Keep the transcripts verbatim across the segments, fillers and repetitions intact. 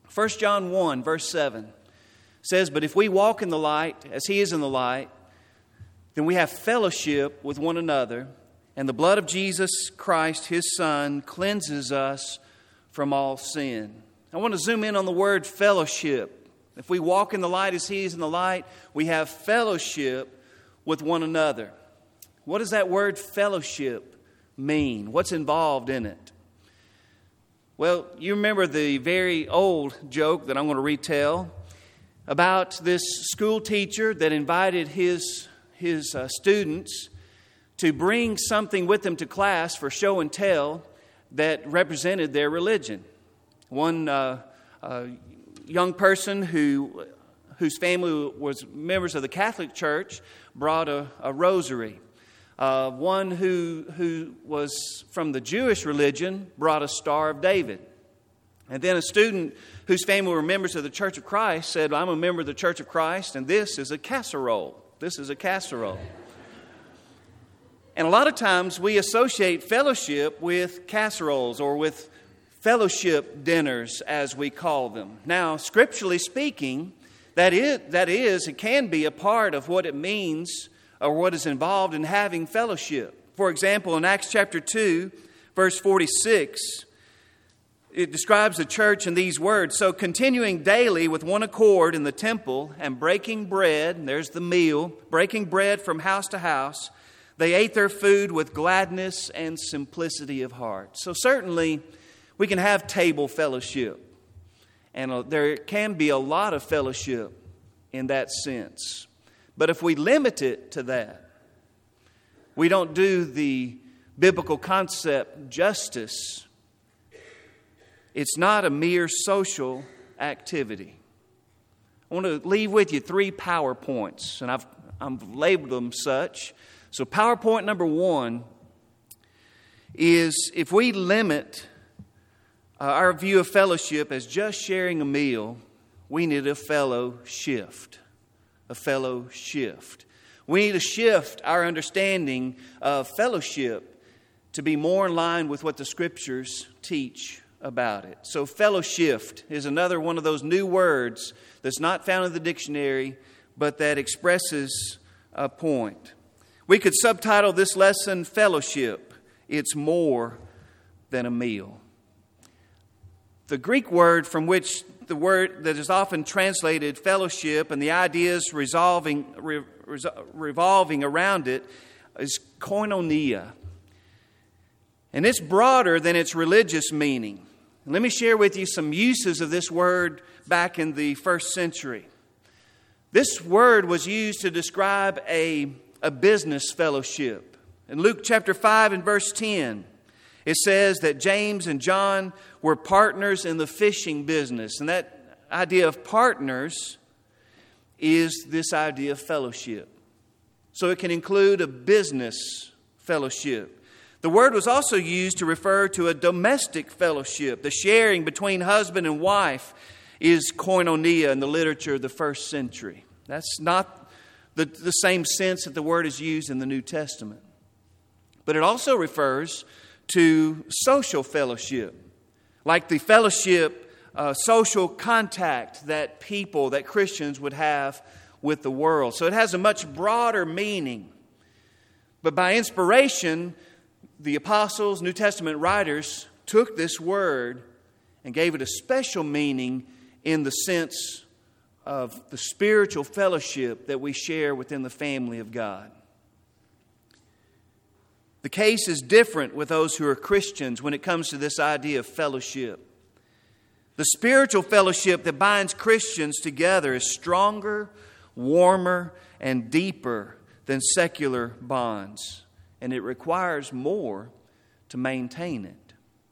First John one, verse seven says, "But if we walk in the light, as He is in the light, then we have fellowship with one another, and the blood of Jesus Christ, His Son, cleanses us from all sin." I want to zoom in on the word fellowship. If we walk in the light as He is in the light, we have fellowship with one another. What does that word fellowship mean? What's involved in it? Well, you remember the very old joke that I'm going to retell about this school teacher that invited his, his uh, students to bring something with them to class for show and tell that represented their religion. One uh, uh, young person who whose family was members of the Catholic Church brought a, a rosary. Uh, one who who was from the Jewish religion brought a Star of David. And then a student whose family were members of the Church of Christ said, "I'm a member of the Church of Christ, and this is a casserole. This is a casserole." And a lot of times we associate fellowship with casseroles or with fellowship dinners, as we call them. Now, scripturally speaking, that is, that is, it can be a part of what it means or what is involved in having fellowship. For example, in Acts chapter two, verse forty-six, it describes the church in these words: "So continuing daily with one accord in the temple and breaking bread," there's the meal, breaking bread from house to house, "they ate their food with gladness and simplicity of heart." So certainly we can have table fellowship. And there can be a lot of fellowship in that sense. But if we limit it to that, we don't do the biblical concept justice. It's not a mere social activity. I want to leave with you three PowerPoints, and I've, I've labeled them such. So PowerPoint number one is, if we limit uh, our view of fellowship as just sharing a meal, we need a fellow shift. A fellow shift. We need to shift our understanding of fellowship to be more in line with what the Scriptures teach about it. So fellowship is another one of those new words that's not found in the dictionary, but that expresses a point. We could subtitle this lesson, "Fellowship. It's more than a meal." The Greek word from which the word that is often translated fellowship and the ideas resolving, re, revolving around it is koinonia. And it's broader than its religious meaning. Let me share with you some uses of this word back in the first century. This word was used to describe a, a business fellowship. In Luke chapter five and verse ten, it says that James and John were partners in the fishing business. And that idea of partners is this idea of fellowship. So it can include a business fellowship. The word was also used to refer to a domestic fellowship. The sharing between husband and wife is koinonia in the literature of the first century. That's not the, the same sense that the word is used in the New Testament. But it also refers to social fellowship, like the fellowship, uh, social contact that people, that Christians would have with the world. So it has a much broader meaning. But by inspiration, the apostles, New Testament writers, took this word and gave it a special meaning in the sense of the spiritual fellowship that we share within the family of God. The case is different with those who are Christians when it comes to this idea of fellowship. The spiritual fellowship that binds Christians together is stronger, warmer, and deeper than secular bonds. And it requires more to maintain it.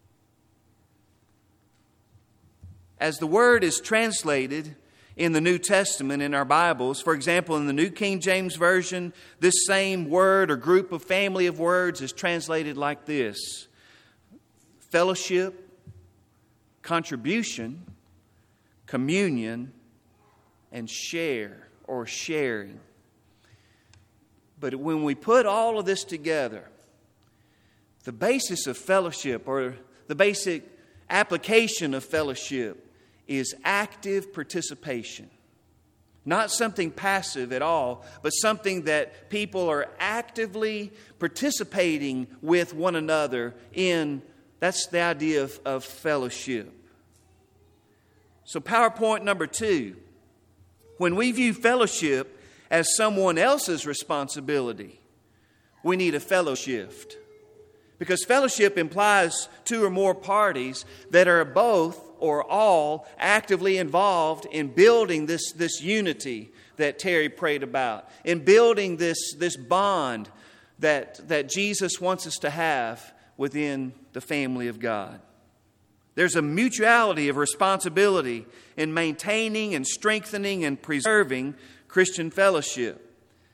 As the word is translated in the New Testament in our Bibles, for example, in the New King James Version, this same word or group of family of words is translated like this: fellowship, contribution, communion, and share or sharing. But when we put all of this together, the basis of fellowship or the basic application of fellowship is active participation. Not something passive at all, but something that people are actively participating with one another in. That's the idea of, of fellowship. So PowerPoint number two. When we view fellowship as someone else's responsibility, we need a fellowship. Because fellowship implies two or more parties that are both or all actively involved in building this, this unity that Terry prayed about, in building this, this bond that, that Jesus wants us to have within the family of God. There's a mutuality of responsibility in maintaining and strengthening and preserving Christian fellowship.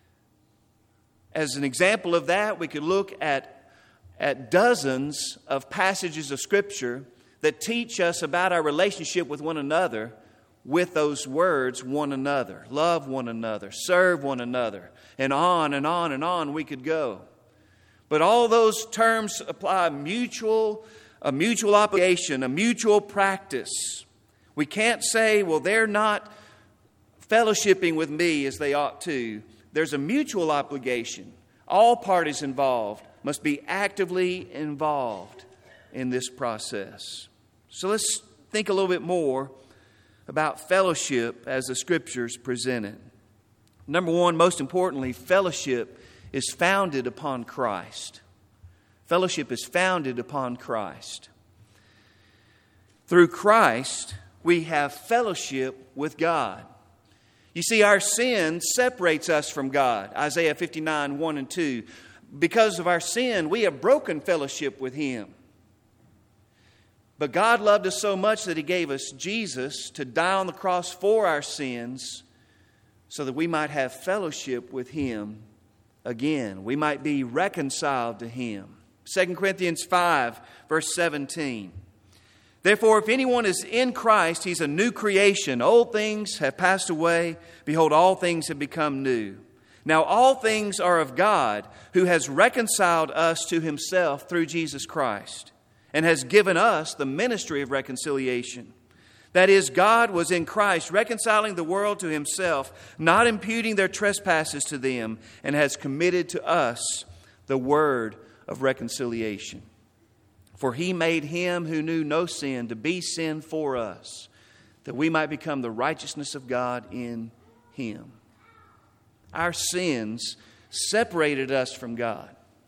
As an example of that, we could look at, at dozens of passages of Scripture that teach us about our relationship with one another with those words, one another. Love one another, serve one another, and on and on and on we could go. But all those terms apply mutual, a mutual obligation, a mutual practice. We can't say, well, they're not fellowshipping with me as they ought to. There's a mutual obligation. All parties involved must be actively involved in this process. So let's think a little bit more about fellowship as the Scriptures present it. Number one, most importantly, fellowship is founded upon Christ. Fellowship is founded upon Christ. Through Christ, we have fellowship with God. You see, our sin separates us from God. Isaiah fifty-nine, one and two. Because of our sin, we have broken fellowship with Him. But God loved us so much that He gave us Jesus to die on the cross for our sins so that we might have fellowship with Him again. We might be reconciled to Him. Second Corinthians five, verse seventeen. Therefore, if anyone is in Christ, he's a new creation. Old things have passed away. Behold, all things have become new. Now all things are of God, who has reconciled us to Himself through Jesus Christ, and has given us the ministry of reconciliation. That is, God was in Christ reconciling the world to Himself, not imputing their trespasses to them, and has committed to us the word of reconciliation. For He made Him who knew no sin to be sin for us, that we might become the righteousness of God in Him. Our sins separated us from God.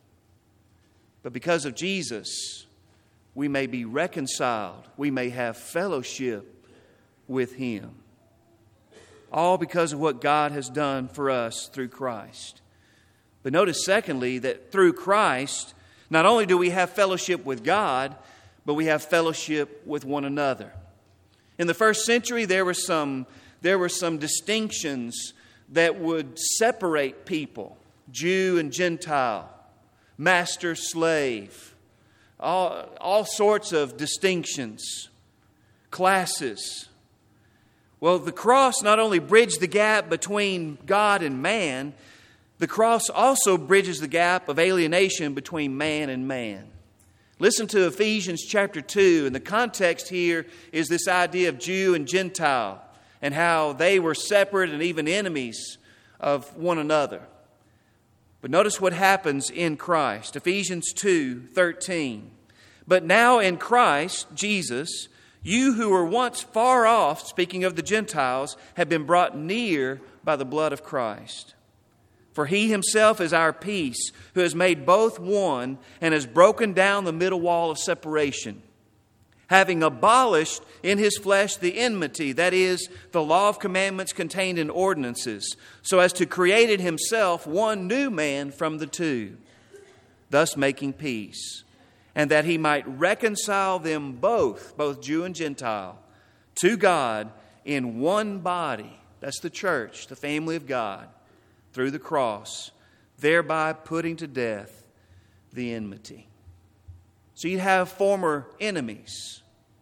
But because of Jesus, we may be reconciled. We may have fellowship with Him. All because of what God has done for us through Christ. But notice, secondly, that through Christ, not only do we have fellowship with God, but we have fellowship with one another. In the first century, there were some, there were some distinctions that would separate people. Jew and Gentile, master, slave, all, all sorts of distinctions, classes. Well, the cross not only bridged the gap between God and man, the cross also bridges the gap of alienation between man and man. Listen to Ephesians chapter two, and the context here is this idea of Jew and Gentile and how they were separate and even enemies of one another. But notice what happens in Christ. Ephesians two thirteen. But now in Christ Jesus, you who were once far off, speaking of the Gentiles, have been brought near by the blood of Christ. For He Himself is our peace, who has made both one and has broken down the middle wall of separation, having abolished in His flesh the enmity, that is, the law of commandments contained in ordinances, so as to create in Himself one new man from the two, thus making peace, and that He might reconcile them both, both Jew and Gentile, to God in one body. That's the church, the family of God, through the cross, thereby putting to death the enmity. So you have former enemies,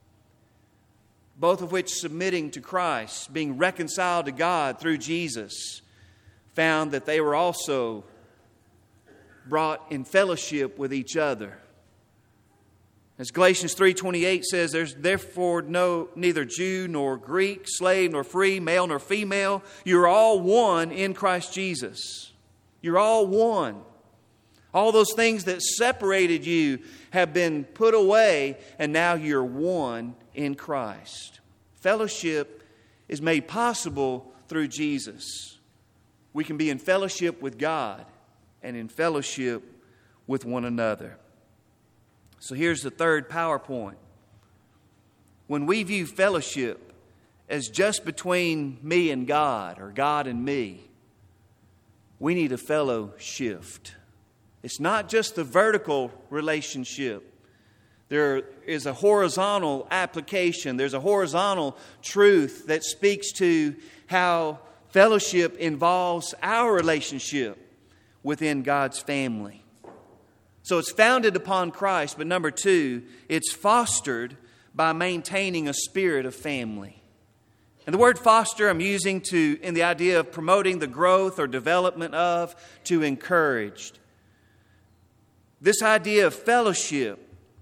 both of which submitting to Christ, being reconciled to God through Jesus, found that they were also brought in fellowship with each other As Galatians three twenty-eight says, there's therefore no neither Jew nor Greek, slave nor free, male nor female. You're all one in Christ Jesus. You're all one. All those things that separated you have been put away, and now you're one in Christ. Fellowship is made possible through Jesus. We can be in fellowship with God and in fellowship with one another. So here's the third PowerPoint. When we view fellowship as just between me and God, or God and me, we need a fellow shift. It's not just the vertical relationship. There is a horizontal application. There's a horizontal truth that speaks to how fellowship involves our relationship within God's family. So it's founded upon Christ, but number two, it's fostered by maintaining a spirit of family. And the word foster I'm using to in the idea of promoting the growth or development of, to encourage. This idea of fellowship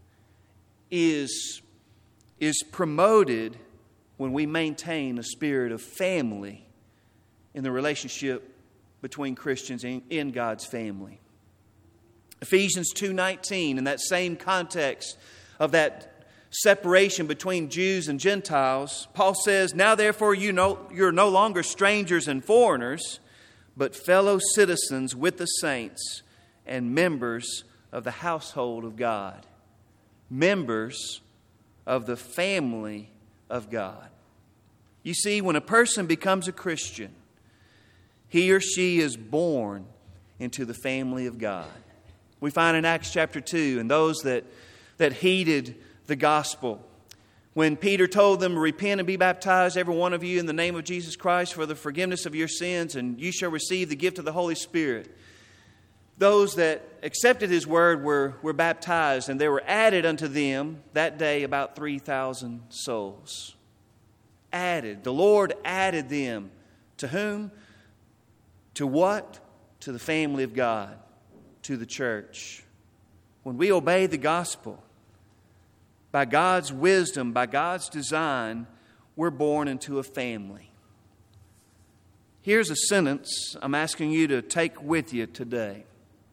is, is promoted when we maintain a spirit of family in the relationship between Christians in, in God's family. Ephesians two nineteen, in that same context of that separation between Jews and Gentiles, Paul says, "Now therefore you know you're no longer strangers and foreigners, but fellow citizens with the saints and members of the household of God." Members of the family of God. You see, when a person becomes a Christian, he or she is born into the family of God. We find in Acts chapter two, and those that, that heeded the gospel, when Peter told them, "Repent and be baptized, every one of you, in the name of Jesus Christ for the forgiveness of your sins, and you shall receive the gift of the Holy Spirit." Those that accepted His word were, were baptized, and there were added unto them that day about three thousand souls. Added. The Lord added them. To whom? To what? To the family of God. To the church. When we obey the gospel, by God's wisdom, by God's design, we're born into a family. Here's a sentence I'm asking you to take with you today.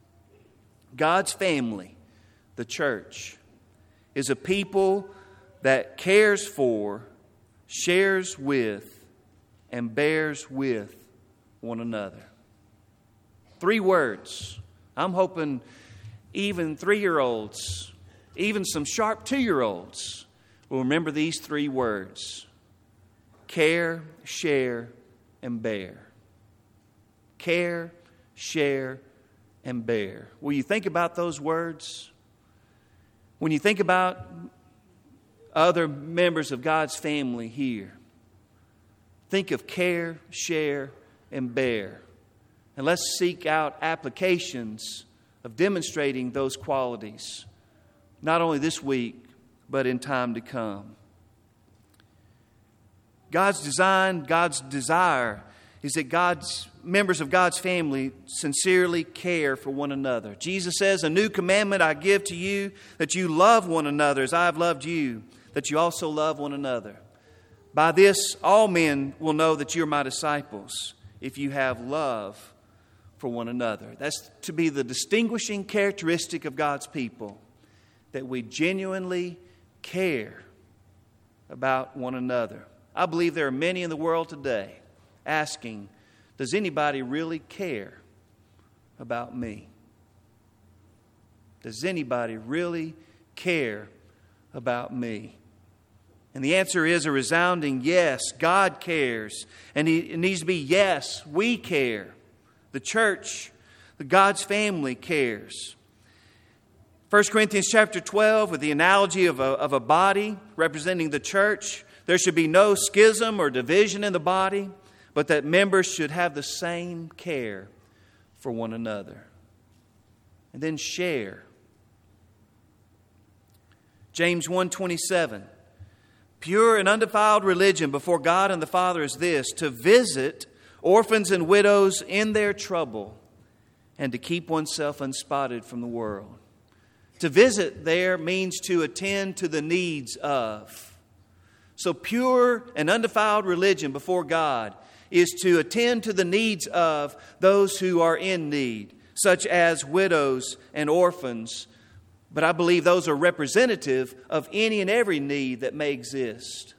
God's family, the church, is a people that cares for, shares with, and bears with one another. Three words. I'm hoping even three-year-olds, even some sharp two-year-olds will remember these three words. Care, share, and bear. Care, share, and bear. Will you think about those words? When you think about other members of God's family here, think of care, share, and bear. And let's seek out applications of demonstrating those qualities, not only this week, but in time to come. God's design, God's desire is that God's members of God's family sincerely care for one another. Jesus says, "A new commandment I give to you, that you love one another as I have loved you, that you also love one another. By this all men will know that you are my disciples, if you have love for one another." That's to be the distinguishing characteristic of God's people, that we genuinely care about one another. I believe there are many in the world today asking, does anybody really care about me? Does anybody really care about me? And the answer is a resounding yes. God cares. And it needs to be yes, we care. The church, the God's family cares. First Corinthians chapter twelve, with the analogy of a, of a body representing the church, there should be no schism or division in the body, but that members should have the same care for one another. And then share. James one twenty-seven. Pure and undefiled religion before God and the Father is this, to visit orphans and widows in their trouble, and to keep oneself unspotted from the world. To visit there means to attend to the needs of. So pure and undefiled religion before God is to attend to the needs of those who are in need, such as widows and orphans. But I believe those are representative of any and every need that may exist.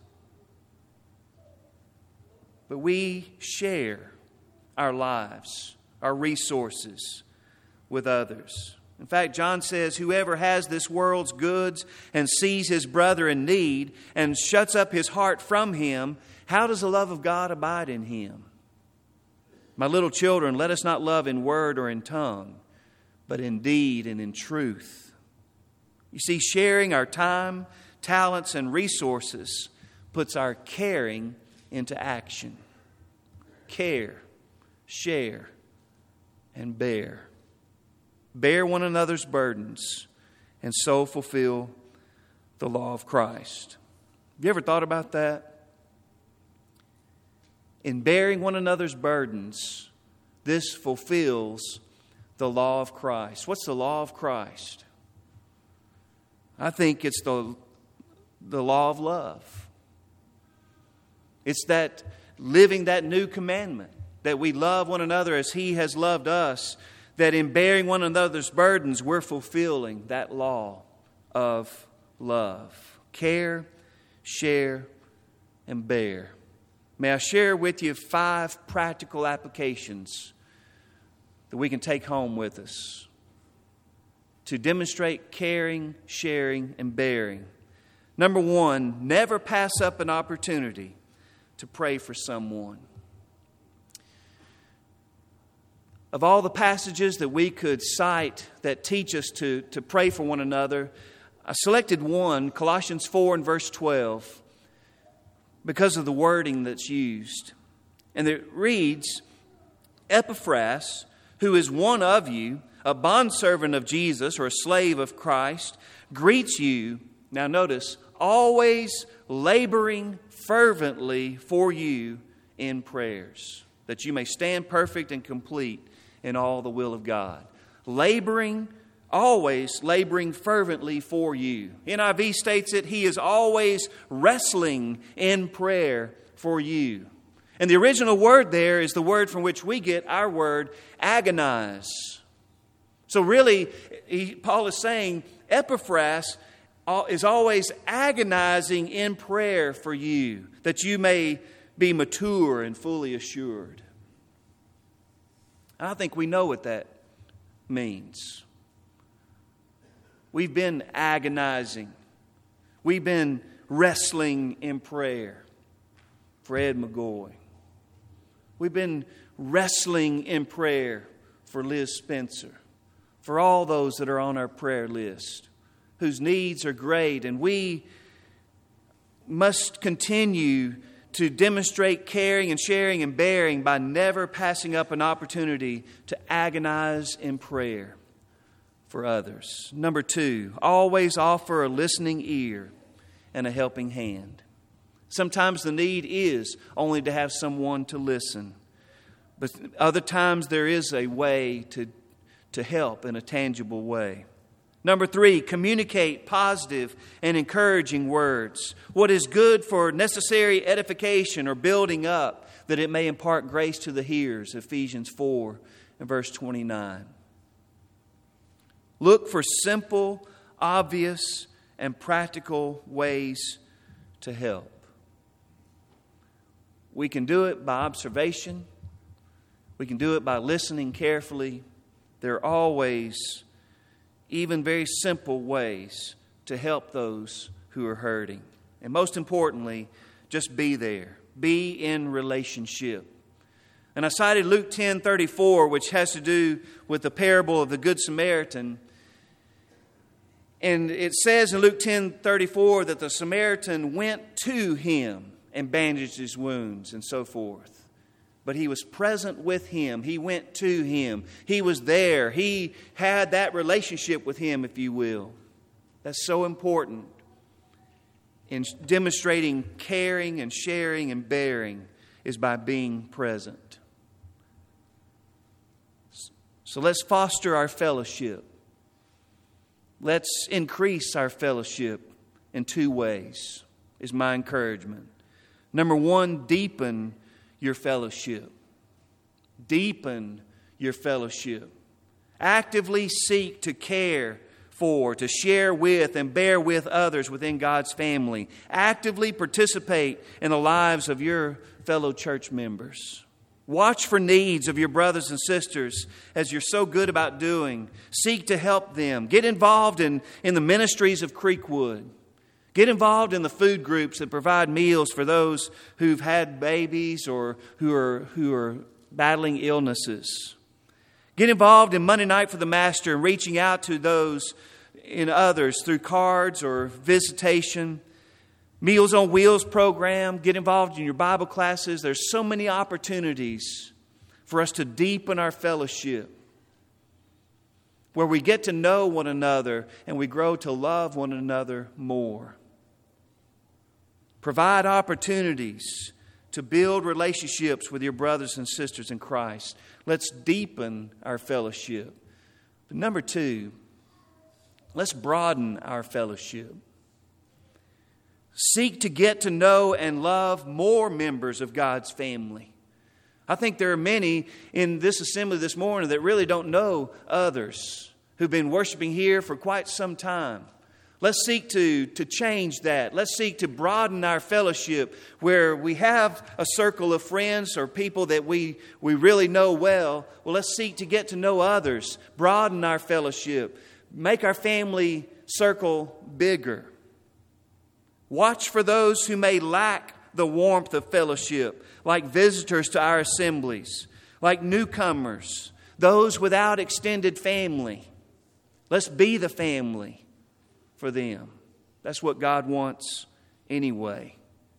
But we share our lives, our resources with others. In fact, John says, whoever has this world's goods and sees his brother in need and shuts up his heart from him, how does the love of God abide in him? My little children, let us not love in word or in tongue, but in deed and in truth. You see, sharing our time, talents, and resources puts our caring into action. Care, share, and bear. Bear one another's burdens, and so fulfill the law of Christ. Have you ever thought about that? In bearing one another's burdens, this fulfills the law of Christ. What's the law of Christ? I think it's the, the law of love. It's that living that new commandment, that we love one another as He has loved us, that in bearing one another's burdens, we're fulfilling that law of love. Care, share, and bear. May I share with you five practical applications that we can take home with us to demonstrate caring, sharing, and bearing. Number one, never pass up an opportunity to pray for someone. Of all the passages that we could cite that teach us to, to pray for one another, I selected one, Colossians four and verse twelve, because of the wording that's used. And it reads, Epaphras, who is one of you, a bondservant of Jesus or a slave of Christ, greets you, now notice, always laboring fervently for you in prayers, that you may stand perfect and complete in all the will of God. Laboring, always laboring fervently for you. N I V states it, he is always wrestling in prayer for you. And the original word there is the word from which we get our word agonize. So really, he, Paul is saying, Epaphras is always agonizing in prayer for you, that you may be mature and fully assured. I think we know what that means. We've been agonizing. We've been wrestling in prayer for Ed McGoy. We've been wrestling in prayer for Liz Spencer, for all those that are on our prayer list, whose needs are great, and we must continue to demonstrate caring and sharing and bearing by never passing up an opportunity to agonize in prayer for others. Number two, always offer a listening ear and a helping hand. Sometimes the need is only to have someone to listen, but other times there is a way to, to help in a tangible way. Number three, communicate positive and encouraging words. What is good for necessary edification or building up, that it may impart grace to the hearers. Ephesians four and verse twenty-nine. Look for simple, obvious, and practical ways to help. We can do it by observation. We can do it by listening carefully. There are always even very simple ways to help those who are hurting. And most importantly, just be there. Be in relationship. And I cited Luke ten thirty-four, which has to do with the parable of the Good Samaritan. And it says in Luke ten thirty-four that the Samaritan went to him and bandaged his wounds and so forth. But he was present with him. He went to him. He was there. He had that relationship with him, if you will. That's so important in demonstrating caring and sharing and bearing, is by being present. So let's foster our fellowship let's increase our fellowship in two ways, is my encouragement. Number one, deepen your fellowship. Deepen your fellowship. Actively seek to care for, to share with, and bear with others within God's family. Actively participate in the lives of your fellow church members. Watch for needs of your brothers and sisters as you're so good about doing. Seek to help them. Get involved in, in the ministries of Creekwood. Get involved in the food groups that provide meals for those who've had babies or who are, who are battling illnesses. Get involved in Monday Night for the Master and reaching out to those in others through cards or visitation. Meals on Wheels program. Get involved in your Bible classes. There's so many opportunities for us to deepen our fellowship, where we get to know one another and we grow to love one another more. Provide opportunities to build relationships with your brothers and sisters in Christ. Let's deepen our fellowship. But number two, let's broaden our fellowship. Seek to get to know and love more members of God's family. I think there are many in this assembly this morning that really don't know others who've been worshiping here for quite some time. Let's seek to, to change that. Let's seek to broaden our fellowship where we have a circle of friends or people that we, we really know well. Well, let's seek to get to know others, broaden our fellowship, make our family circle bigger. Watch for those who may lack the warmth of fellowship, like visitors to our assemblies, like newcomers, those without extended family. Let's be the family for them. That's what God wants anyway.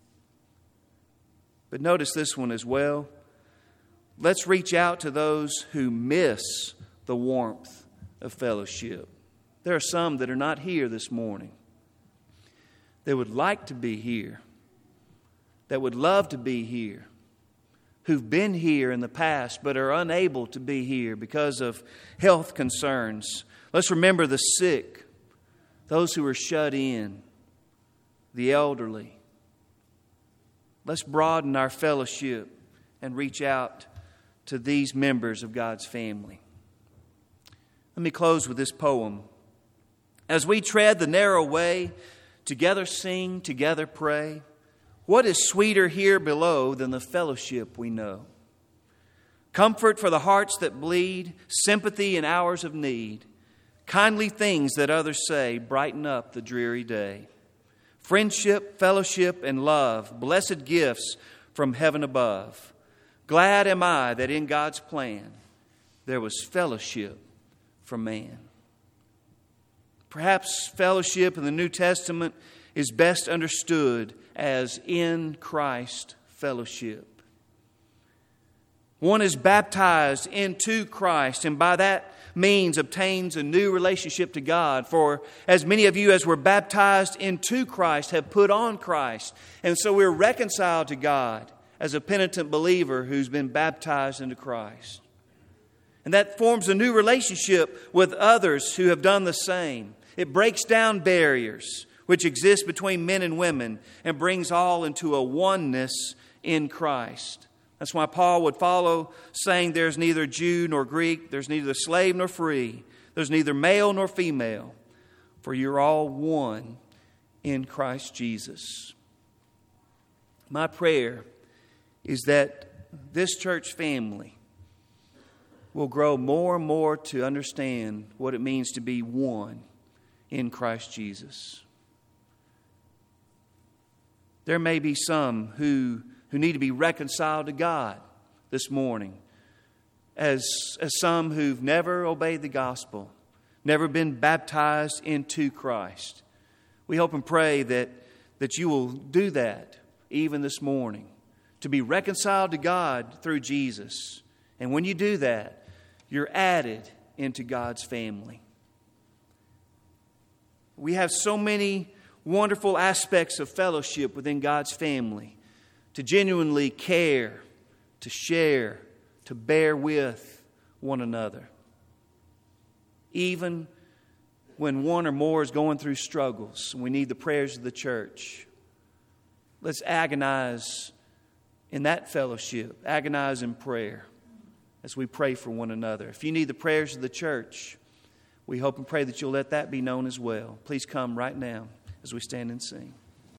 But notice this one as well. Let's reach out to those who miss the warmth of fellowship. There are some that are not here this morning. They would like to be here, that would love to be here, who've been here in the past but are unable to be here because of health concerns. Let's remember the sick, those who are shut in, the elderly. Let's broaden our fellowship and reach out to these members of God's family. Let me close with this poem. As we tread the narrow way, together sing, together pray, what is sweeter here below than the fellowship we know? Comfort for the hearts that bleed, sympathy in hours of need, kindly things that others say brighten up the dreary day. Friendship, fellowship, and love, blessed gifts from heaven above. Glad am I that in God's plan there was fellowship for man. Perhaps fellowship in the New Testament is best understood as in Christ fellowship. One is baptized into Christ, and by that means obtains a new relationship to God. For as many of you as were baptized into Christ have put on Christ. And so we're reconciled to God as a penitent believer who's been baptized into Christ. And that forms a new relationship with others who have done the same. It breaks down barriers which exist between men and women and brings all into a oneness in Christ. That's why Paul would follow saying there's neither Jew nor Greek, there's neither slave nor free, there's neither male nor female, for you're all one in Christ Jesus. My prayer is that this church family will grow more and more to understand what it means to be one in Christ Jesus. There may be some who who need to be reconciled to God this morning, as, as some who've never obeyed the gospel, never been baptized into Christ. We hope and pray that, that you will do that even this morning, to be reconciled to God through Jesus. And when you do that, you're added into God's family. We have so many wonderful aspects of fellowship within God's family. To genuinely care, to share, to bear with one another. Even when one or more is going through struggles and we need the prayers of the church, let's agonize in that fellowship, agonize in prayer as we pray for one another. If you need the prayers of the church, we hope and pray that you'll let that be known as well. Please come right now as we stand and sing.